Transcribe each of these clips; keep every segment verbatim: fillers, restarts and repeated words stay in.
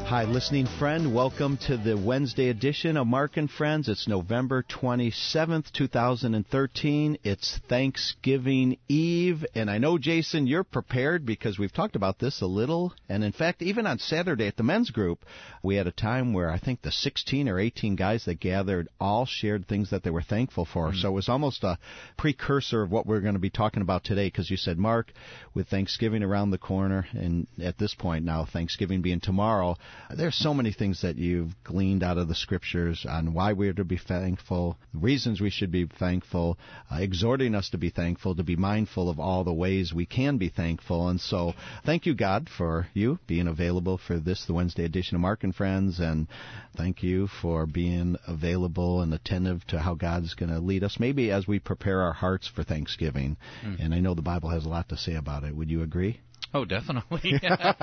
Hi, listening friend. Welcome to the Wednesday edition of Mark and Friends. It's November twenty-seventh, two thousand thirteen. It's Thanksgiving Eve. And I know, Jason, you're prepared because we've talked about this a little. And in fact, even on Saturday at the men's group, we had a time where I think the sixteen or eighteen guys that gathered all shared things that they were thankful for. Mm-hmm. So it was almost a precursor of what we're going to be talking about today, because you said, Mark, with Thanksgiving around the corner, and at this point now, Thanksgiving being tomorrow, there's so many things that you've gleaned out of the Scriptures on why we're to be thankful, reasons we should be thankful, uh, exhorting us to be thankful, to be mindful of all the ways we can be thankful. And so thank you, God, for you being available for this, the Wednesday edition of Mark and Friends, and thank you for being available and attentive to how God's going to lead us, maybe as we prepare our hearts for Thanksgiving. Mm. And I know the Bible has a lot to say about it. Would you agree? Oh, definitely.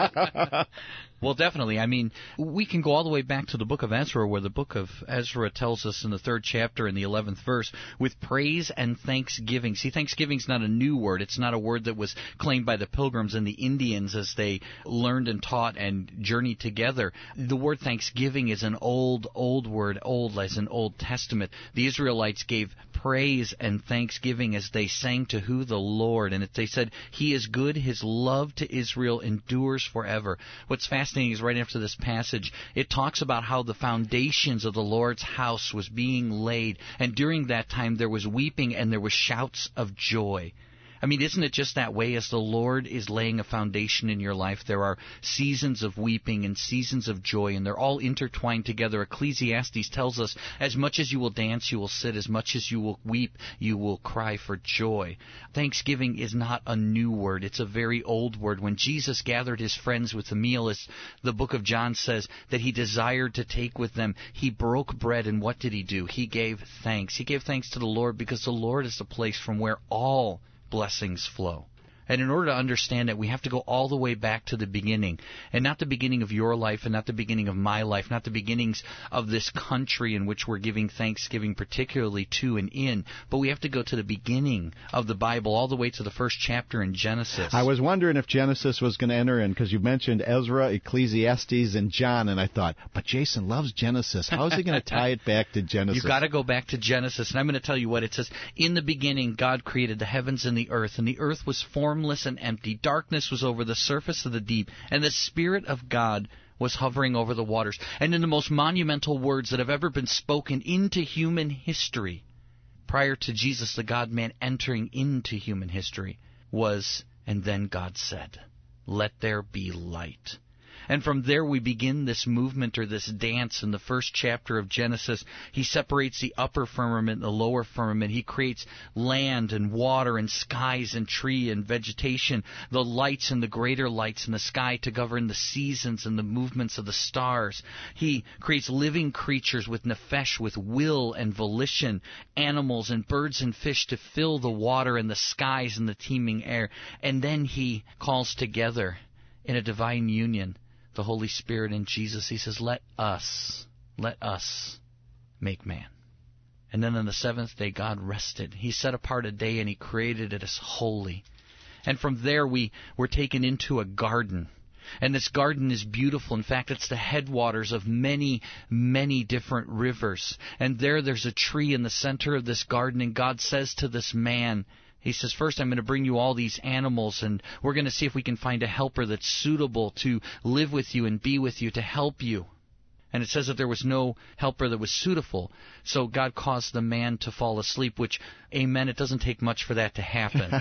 Well, definitely. I mean, we can go all the way back to the book of Ezra, where the book of Ezra tells us in the third chapter in the eleventh verse, with praise and thanksgiving. See, thanksgiving's not a new word. It's not a word that was claimed by the Pilgrims and the Indians as they learned and taught and journeyed together. The word thanksgiving is an old, old word, old as in Old Testament. The Israelites gave praise and thanksgiving as they sang to who? The Lord. And they said, He is good, His love to Israel endures forever. What's fascinating is right after this passage, it talks about how the foundations of the Lord's house was being laid, and during that time there was weeping and there was shouts of joy. I mean, isn't it just that way? As the Lord is laying a foundation in your life, there are seasons of weeping and seasons of joy, and they're all intertwined together. Ecclesiastes tells us, as much as you will dance, you will sit. As much as you will weep, you will cry for joy. Thanksgiving is not a new word. It's a very old word. When Jesus gathered his friends with the meal, as the book of John says, that he desired to take with them, he broke bread, and what did he do? He gave thanks. He gave thanks to the Lord, because the Lord is the place from where all blessings flow. And in order to understand it, we have to go all the way back to the beginning. And not the beginning of your life, and not the beginning of my life, not the beginnings of this country in which we're giving thanksgiving particularly to and in, but we have to go to the beginning of the Bible, all the way to the first chapter in Genesis. I was wondering if Genesis was going to enter in, because you mentioned Ezra, Ecclesiastes, and John, and I thought, but Jason loves Genesis. How is he going to tie it back to Genesis? You've got to go back to Genesis, and I'm going to tell you what it says. In the beginning, God created the heavens and the earth, and the earth was formed and empty. Darkness was over the surface of the deep, and the Spirit of God was hovering over the waters. And in the most monumental words that have ever been spoken into human history, prior to Jesus, the God-man, entering into human history, was, and then God said, "Let there be light." And from there we begin this movement, or this dance, in the first chapter of Genesis. He separates the upper firmament and the lower firmament. He creates land and water and skies and tree and vegetation, the lights and the greater lights in the sky to govern the seasons and the movements of the stars. He creates living creatures with nephesh, with will and volition, animals and birds and fish to fill the water and the skies and the teeming air. And then he calls together in a divine union the Holy Spirit and Jesus. He says, let us, let us make man. And then on the seventh day, God rested. He set apart a day, and He created it as holy. And from there, we were taken into a garden. And this garden is beautiful. In fact, it's the headwaters of many, many different rivers. And there, there's a tree in the center of this garden, and God says to this man, He says, first I'm going to bring you all these animals, and we're going to see if we can find a helper that's suitable to live with you and be with you, to help you. And it says that there was no helper that was suitable, so God caused the man to fall asleep, which, amen, it doesn't take much for that to happen.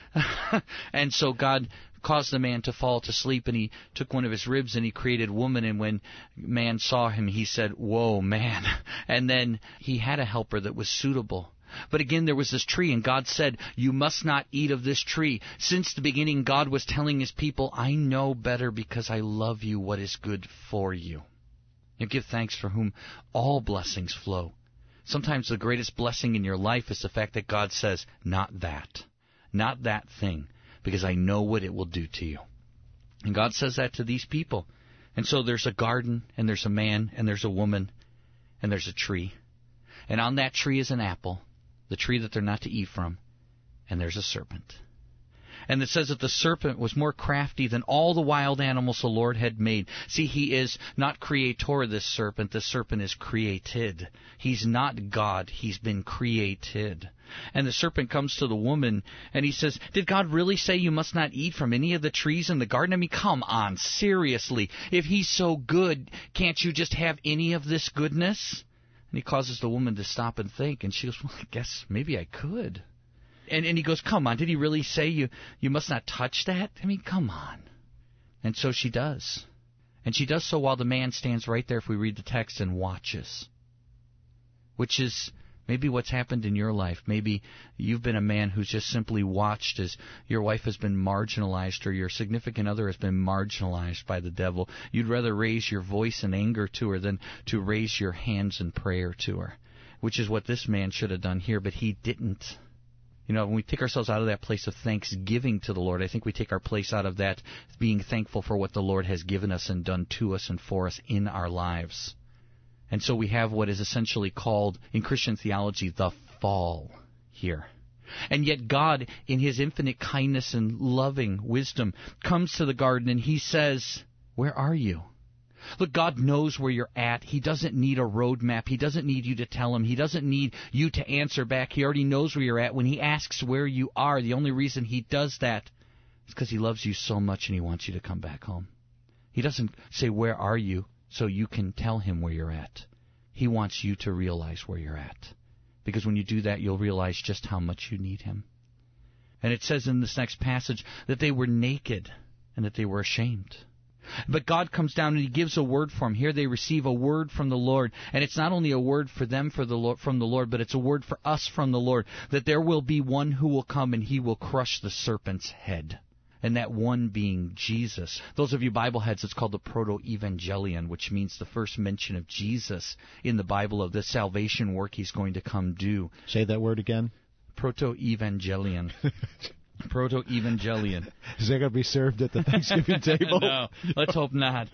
And so God caused the man to fall to sleep, and He took one of his ribs and He created woman, and when man saw him, he said, whoa, man. And then he had a helper that was suitable. But again, there was this tree, and God said, you must not eat of this tree. Since the beginning, God was telling His people, I know better because I love you what is good for you. You give thanks for whom all blessings flow. Sometimes the greatest blessing in your life is the fact that God says, not that, not that thing, because I know what it will do to you. And God says that to these people. And so there's a garden, and there's a man, and there's a woman, and there's a tree. And on that tree is an apple, the tree that they're not to eat from, and there's a serpent. And it says that the serpent was more crafty than all the wild animals the Lord had made. See, he is not creator, this serpent. The serpent is created. He's not God. He's been created. And the serpent comes to the woman, and he says, did God really say you must not eat from any of the trees in the garden? I mean, come on, seriously. If he's so good, can't you just have any of this goodness? And he causes the woman to stop and think, and she goes, well, I guess maybe I could. And, and he goes, come on, did he really say you, you must not touch that? I mean, come on. And so she does. And she does so while the man stands right there, if we read the text, and watches. Which is maybe what's happened in your life. Maybe you've been a man who's just simply watched as your wife has been marginalized or your significant other has been marginalized by the devil. You'd rather raise your voice in anger to her than to raise your hands in prayer to her, which is what this man should have done here, but he didn't. You know, when we take ourselves out of that place of thanksgiving to the Lord, I think we take our place out of that being thankful for what the Lord has given us and done to us and for us in our lives. And so we have what is essentially called, in Christian theology, the fall here. And yet God, in His infinite kindness and loving wisdom, comes to the garden and He says, where are you? Look, God knows where you're at. He doesn't need a roadmap. He doesn't need you to tell Him. He doesn't need you to answer back. He already knows where you're at. When He asks where you are, the only reason He does that is because He loves you so much and He wants you to come back home. He doesn't say, where are you, so you can tell Him where you're at. He wants you to realize where you're at. Because when you do that, you'll realize just how much you need Him. And it says in this next passage that they were naked and that they were ashamed. But God comes down and He gives a word for them. Here they receive a word from the Lord. And it's not only a word for them for the Lord, from the Lord, but it's a word for us from the Lord, that there will be one who will come and He will crush the serpent's head. And that one being Jesus. Those of you Bible heads, it's called the Proto-Evangelion, which means the first mention of Jesus in the Bible of the salvation work He's going to come do. Say that word again. Proto-Evangelion. Proto-Evangelion. Is that going to be served at the Thanksgiving table? No, let's hope not.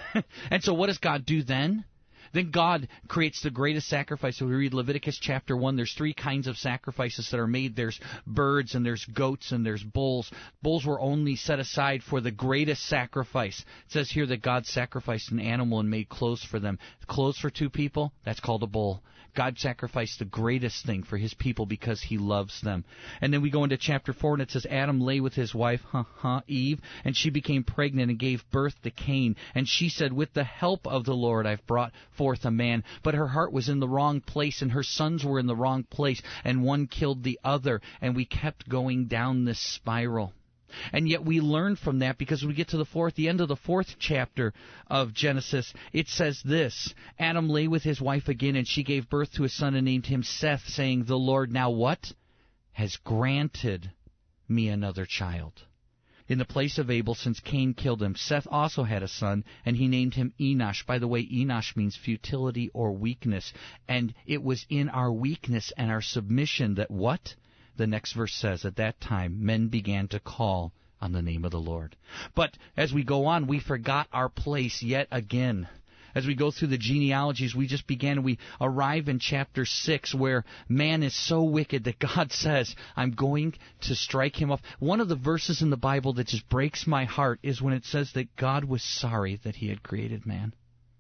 And so what does God do then? Then God creates the greatest sacrifice. So we read Leviticus chapter one. There's three kinds of sacrifices that are made. There's birds and there's goats and there's bulls. Bulls were only set aside for the greatest sacrifice. It says here that God sacrificed an animal and made clothes for them. Clothes for two people, that's called a bull. God sacrificed the greatest thing for His people because He loves them. And then we go into chapter four, and it says, Adam lay with his wife, huh, huh, Eve, and she became pregnant and gave birth to Cain. And she said, with the help of the Lord I've brought forth a man. But her heart was in the wrong place, and her sons were in the wrong place, and one killed the other. And we kept going down this spiral. And yet we learn from that, because when we get to the fourth, the end of the fourth chapter of Genesis, it says this, Adam lay with his wife again, and she gave birth to a son and named him Seth, saying, the Lord now what? Has granted me another child. In the place of Abel, since Cain killed him, Seth also had a son, and he named him Enosh. By the way, Enosh means futility or weakness. And it was in our weakness and our submission that what? The next verse says, at that time, men began to call on the name of the Lord. But as we go on, we forgot our place yet again. As we go through the genealogies, we just began, and we arrive in chapter six, where man is so wicked that God says, I'm going to strike him off. One of the verses in the Bible that just breaks my heart is when it says that God was sorry that He had created man.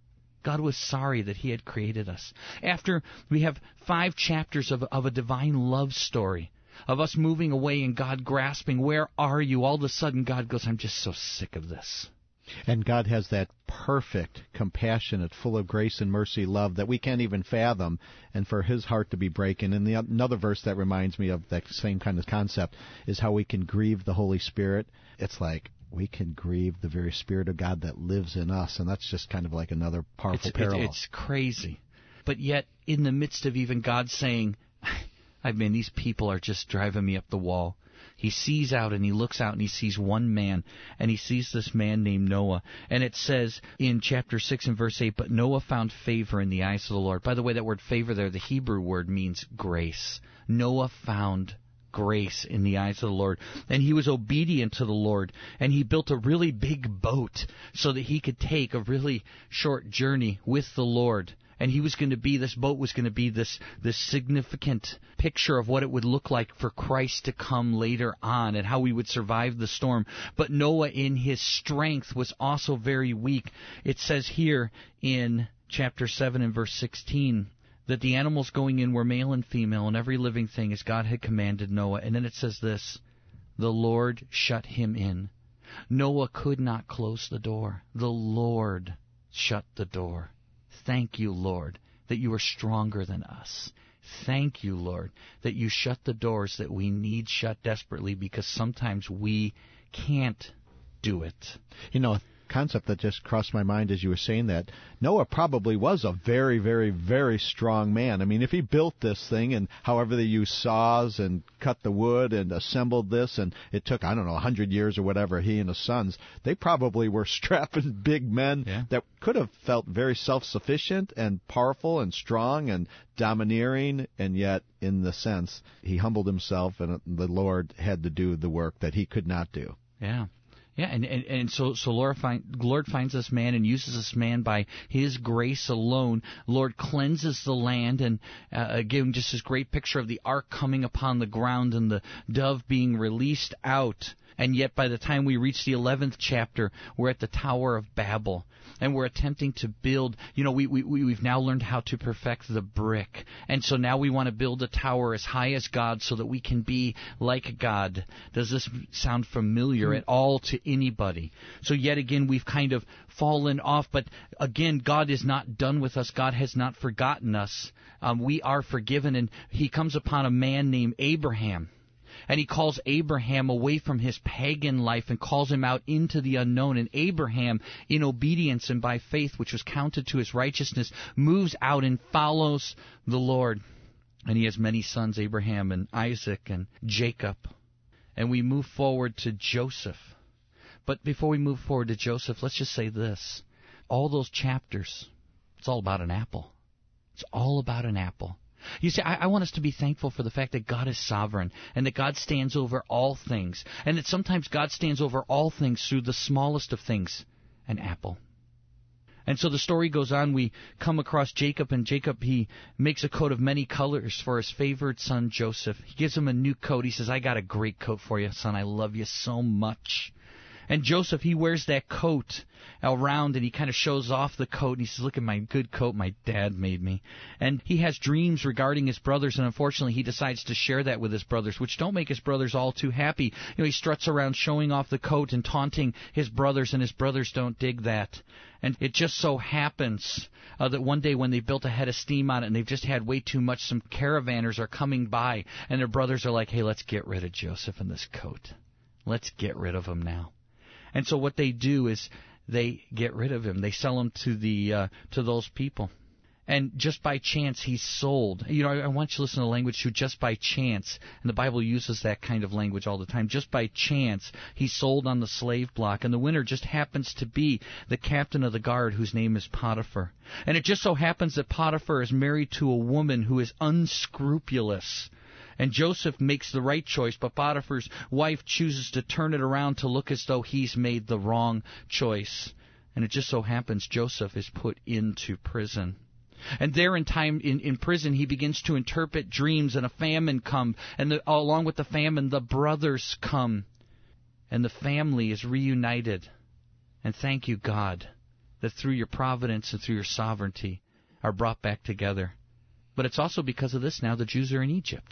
God was sorry that He had created us. After we have five chapters of, of a divine love story, of us moving away and God grasping, where are you? All of a sudden God goes, I'm just so sick of this. And God has that perfect, compassionate, full of grace and mercy love that we can't even fathom, and for His heart to be breaking. And the, another verse that reminds me of that same kind of concept is how we can grieve the Holy Spirit. It's like we can grieve the very Spirit of God that lives in us, and that's just kind of like another powerful it's, parallel. It, it's crazy. But yet, in the midst of even God saying, I mean, these people are just driving me up the wall. He sees out and he looks out and he sees one man, and he sees this man named Noah. And it says in chapter six and verse eight, but Noah found favor in the eyes of the Lord. By the way, that word favor there, the Hebrew word means grace. Noah found grace in the eyes of the Lord. And he was obedient to the Lord, and he built a really big boat so that he could take a really short journey with the Lord. And he was going to be, this boat was going to be this, this significant picture of what it would look like for Christ to come later on and how we would survive the storm. But Noah, in his strength, was also very weak. It says here in chapter seven and verse sixteen that the animals going in were male and female and every living thing as God had commanded Noah. And then it says this, the Lord shut him in. Noah could not close the door. The Lord shut the door. Thank you, Lord, that you are stronger than us. Thank you, Lord, that you shut the doors that we need shut desperately because sometimes we can't do it. You know, a concept that just crossed my mind as you were saying that, Noah probably was a very, very, very strong man. I mean, if he built this thing and however they used saws and cut the wood and assembled this, and it took, I don't know, a hundred years or whatever, he and his sons, they probably were strapping big men yeah. that could have felt very self-sufficient and powerful and strong and domineering, and yet, in the sense, he humbled himself and the Lord had to do the work that he could not do. Yeah. Yeah, and, and, and so so Lord, find, Lord finds this man and uses this man by His grace alone. Lord cleanses the land, and uh, again, just this great picture of the ark coming upon the ground and the dove being released out. And yet by the time we reach the eleventh chapter, we're at the Tower of Babel. And we're attempting to build, you know, we, we, we've now learned how to perfect the brick. And so now we want to build a tower as high as God so that we can be like God. Does this sound familiar at all to anybody? So yet again, we've kind of fallen off. But again, God is not done with us. God has not forgotten us. Um, we are forgiven. And He comes upon a man named Abraham. And He calls Abraham away from his pagan life and calls him out into the unknown. And Abraham, in obedience and by faith, which was counted to his righteousness, moves out and follows the Lord. And he has many sons, Abraham and Isaac and Jacob. And we move forward to Joseph. But before we move forward to Joseph, let's just say this. All those chapters, it's all about an apple. It's all about an apple. You see, I, I want us to be thankful for the fact that God is sovereign and that God stands over all things, and that sometimes God stands over all things through the smallest of things, an apple. And so the story goes on. We come across Jacob, and Jacob, he makes a coat of many colors for his favored son Joseph. He gives him a new coat. He says, I got a great coat for you, son. I love you so much. And Joseph, he wears that coat around, and he kind of shows off the coat, and he says, look at my good coat my dad made me. And he has dreams regarding his brothers, and unfortunately he decides to share that with his brothers, which don't make his brothers all too happy. You know, he struts around showing off the coat and taunting his brothers, and his brothers don't dig that. And it just so happens uh, that one day when they built a head of steam on it and they've just had way too much, some caravanners are coming by, and their brothers are like, hey, let's get rid of Joseph in this coat. Let's get rid of him now. And so what they do is they get rid of him. They sell him to the uh, to those people. And just by chance, he's sold. You know, I, I want you to listen to language too, just by chance. And the Bible uses that kind of language all the time. Just by chance, he's sold on the slave block. And the winner just happens to be the captain of the guard, whose name is Potiphar. And it just so happens that Potiphar is married to a woman who is unscrupulous. And Joseph makes the right choice, but Potiphar's wife chooses to turn it around to look as though he's made the wrong choice. And it just so happens Joseph is put into prison. And there in time in, in prison, he begins to interpret dreams, and a famine comes. And the, along with the famine, the brothers come. And the family is reunited. And thank you, God, that through your providence and through your sovereignty are brought back together. But it's also because of this now the Jews are in Egypt.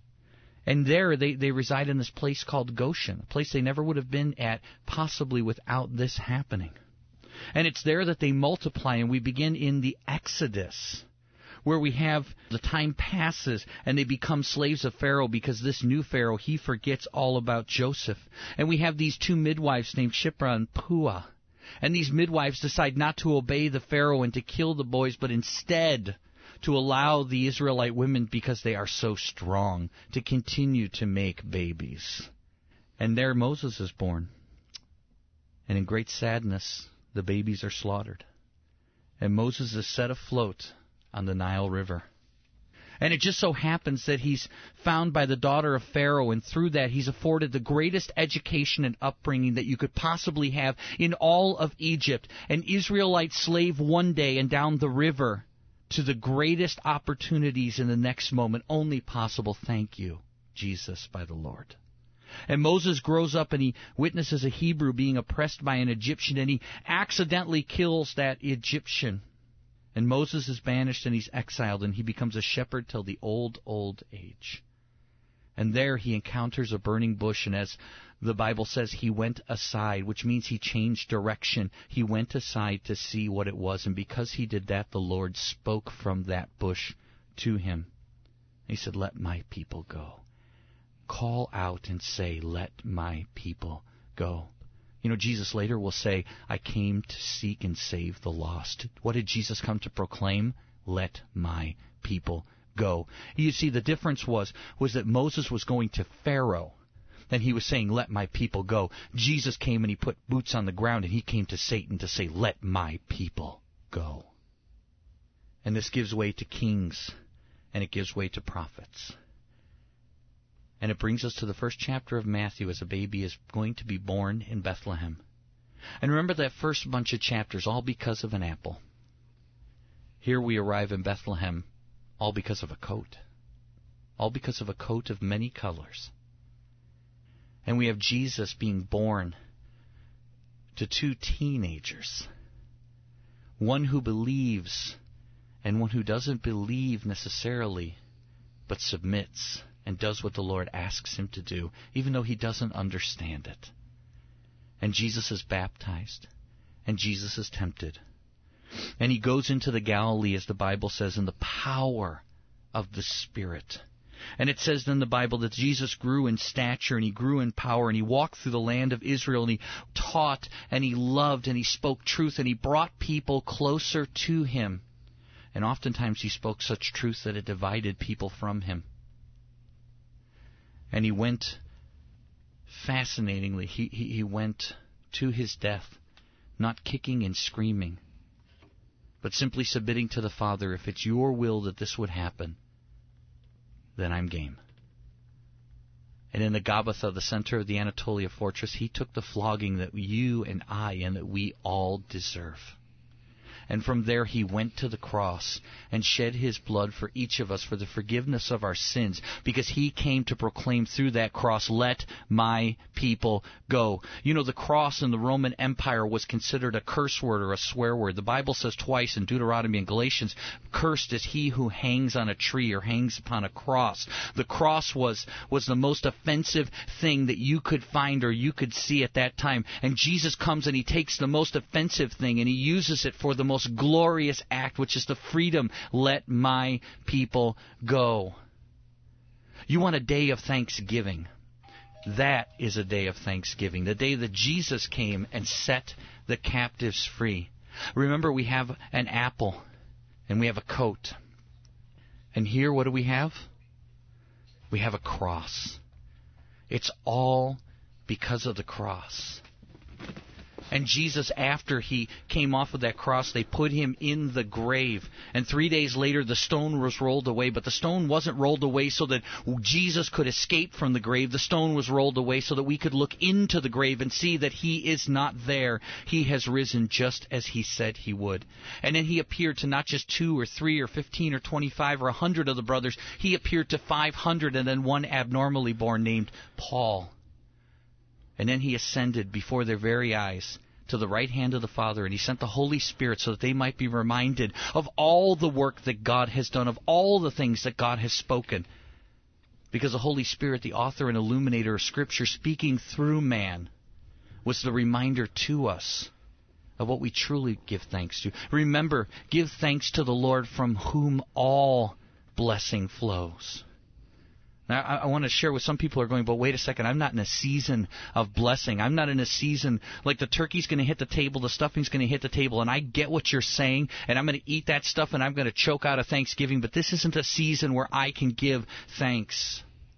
And there they, they reside in this place called Goshen, a place they never would have been at possibly without this happening. And it's there that they multiply, and we begin in the Exodus, where we have the time passes and they become slaves of Pharaoh because this new Pharaoh, he forgets all about Joseph. And we have these two midwives named Shiphrah and Puah. And these midwives decide not to obey the Pharaoh and to kill the boys, but instead to allow the Israelite women, because they are so strong, to continue to make babies. And there Moses is born. And in great sadness, the babies are slaughtered. And Moses is set afloat on the Nile River. And it just so happens that he's found by the daughter of Pharaoh, and through that he's afforded the greatest education and upbringing that you could possibly have in all of Egypt. An Israelite slave one day and down the river to the greatest opportunities in the next moment, only possible. Thank you, Jesus, by the Lord. And Moses grows up and he witnesses a Hebrew being oppressed by an Egyptian, and he accidentally kills that Egyptian. And Moses is banished and he's exiled, and he becomes a shepherd till the old, old age. And there he encounters a burning bush, and as the Bible says, he went aside, which means he changed direction. He went aside to see what it was, and because he did that, the Lord spoke from that bush to him. He said, let my people go. Call out and say, let my people go. You know, Jesus later will say, I came to seek and save the lost. What did Jesus come to proclaim? Let my people go. You see, the difference was, was that Moses was going to Pharaoh, and he was saying, let my people go. Jesus came and he put boots on the ground, and he came to Satan to say, let my people go. And this gives way to kings, and it gives way to prophets. And it brings us to the first chapter of Matthew as a baby is going to be born in Bethlehem. And remember that first bunch of chapters, all because of an apple. Here we arrive in Bethlehem, all because of a coat. All because of a coat of many colors. And we have Jesus being born to two teenagers. One who believes and one who doesn't believe necessarily, but submits and does what the Lord asks him to do, even though he doesn't understand it. And Jesus is baptized, and Jesus is tempted. And he goes into the Galilee, as the Bible says, in the power of the Spirit. And it says in the Bible that Jesus grew in stature, and he grew in power, and he walked through the land of Israel, and he taught, and he loved, and he spoke truth, and he brought people closer to him. And oftentimes he spoke such truth that it divided people from him. And he went, fascinatingly, he, he, he went to his death, not kicking and screaming, but simply submitting to the Father, if it's your will that this would happen, then I'm game. And in the Gabbatha, the center of the Anatolia fortress, he took the flogging that you and I and that we all deserve. And from there he went to the cross and shed his blood for each of us for the forgiveness of our sins, because he came to proclaim through that cross, let my people go. You know, the cross in the Roman Empire was considered a curse word or a swear word. The Bible says twice in Deuteronomy and Galatians, cursed is he who hangs on a tree or hangs upon a cross. The cross was, was the most offensive thing that you could find or you could see at that time. And Jesus comes and he takes the most offensive thing and he uses it for the most glorious act, which is the freedom. Let my people go. You want a day of thanksgiving. That is a day of thanksgiving. The day that Jesus came and set the captives free. Remember, we have an apple and we have a coat. And here, what do we have? We have a cross. It's all because of the cross. And Jesus, after he came off of that cross, they put him in the grave. And three days later, the stone was rolled away. But the stone wasn't rolled away so that Jesus could escape from the grave. The stone was rolled away so that we could look into the grave and see that he is not there. He has risen just as he said he would. And then he appeared to not just two or three or fifteen or twenty-five or a hundred of the brothers. He appeared to five hundred and then one abnormally born named Paul. And then he ascended before their very eyes to the right hand of the Father, and he sent the Holy Spirit so that they might be reminded of all the work that God has done, of all the things that God has spoken. Because the Holy Spirit, the author and illuminator of Scripture, speaking through man, was the reminder to us of what we truly give thanks to. Remember, give thanks to the Lord from whom all blessing flows. Now, I, I want to share with some people who are going, but wait a second, I'm not in a season of blessing. I'm not in a season like the turkey's going to hit the table, the stuffing's going to hit the table, and I get what you're saying, and I'm going to eat that stuff, and I'm going to choke out of Thanksgiving, but this isn't a season where I can give thanks.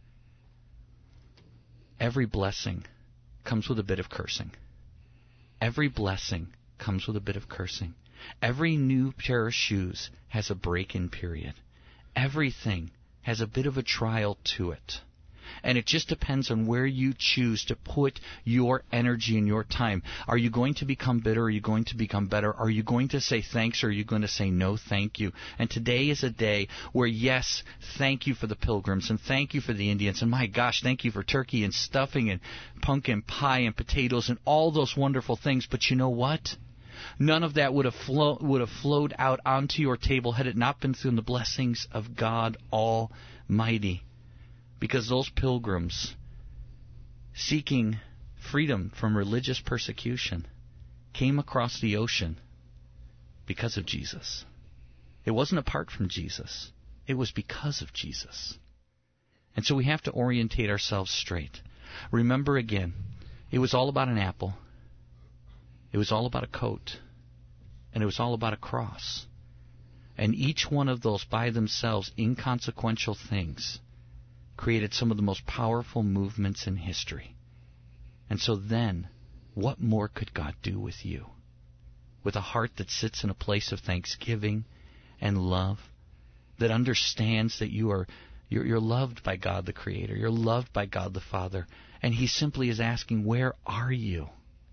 Every blessing comes with a bit of cursing. Every blessing comes with a bit of cursing. Every new pair of shoes has a break-in period. Everything has a bit of a trial to it. And it just depends on where you choose to put your energy and your time. Are you going to become bitter? Are you going to become better? Are you going to say thanks, or are you going to say no thank you? And today is a day where, yes, thank you for the Pilgrims, and thank you for the Indians, and my gosh, thank you for turkey and stuffing and pumpkin pie and potatoes and all those wonderful things. But you know what? None of that would have, flow, would have flowed out onto your table had it not been through the blessings of God Almighty. Because those pilgrims, seeking freedom from religious persecution, came across the ocean because of Jesus. It wasn't apart from Jesus. It was because of Jesus. And so we have to orientate ourselves straight. Remember again, it was all about an apple. It was all about a coat. And it was all about a cross. And each one of those by themselves inconsequential things created some of the most powerful movements in history. And so then, what more could God do with you? With a heart that sits in a place of thanksgiving and love, that understands that you are you're, you're loved by God the Creator, you're loved by God the Father, and He simply is asking, where are you?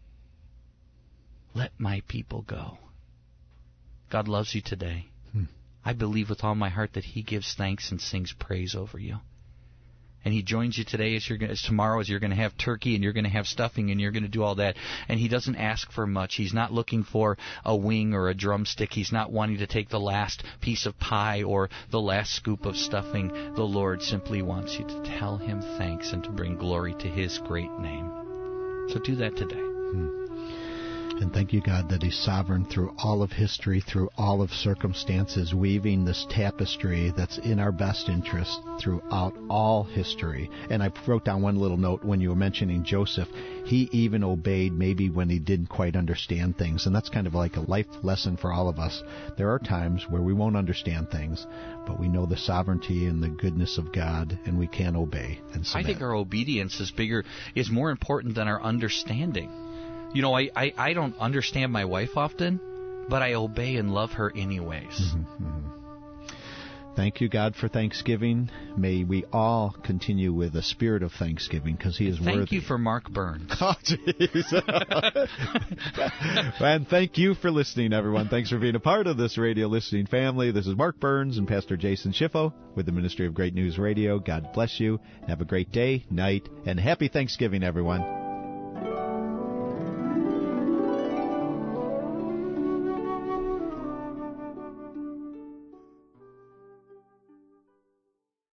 Let my people go. God loves you today. Hmm. I believe with all my heart that He gives thanks and sings praise over you. And He joins you today as, you're, as tomorrow as you're going to have turkey and you're going to have stuffing and you're going to do all that. And He doesn't ask for much. He's not looking for a wing or a drumstick. He's not wanting to take the last piece of pie or the last scoop of stuffing. The Lord simply wants you to tell Him thanks and to bring glory to His great name. So do that today. Hmm. And thank you, God, that He's sovereign through all of history, through all of circumstances, weaving this tapestry that's in our best interest throughout all history. And I wrote down one little note when you were mentioning Joseph. He even obeyed maybe when he didn't quite understand things. And that's kind of like a life lesson for all of us. There are times where we won't understand things, but we know the sovereignty and the goodness of God, and we can obey and submit. I think our obedience is bigger, is more important than our understanding. You know, I, I, I don't understand my wife often, but I obey and love her anyways. Mm-hmm, mm-hmm. Thank you, God, for Thanksgiving. May we all continue with a spirit of thanksgiving, because He is thank worthy. Thank you for Mark Burns. Oh, jeez. And thank you for listening, everyone. Thanks for being a part of this radio listening family. This is Mark Burns and Pastor Jason Schiffo with the Ministry of Great News Radio. God bless you. Have a great day, night, and happy Thanksgiving, everyone.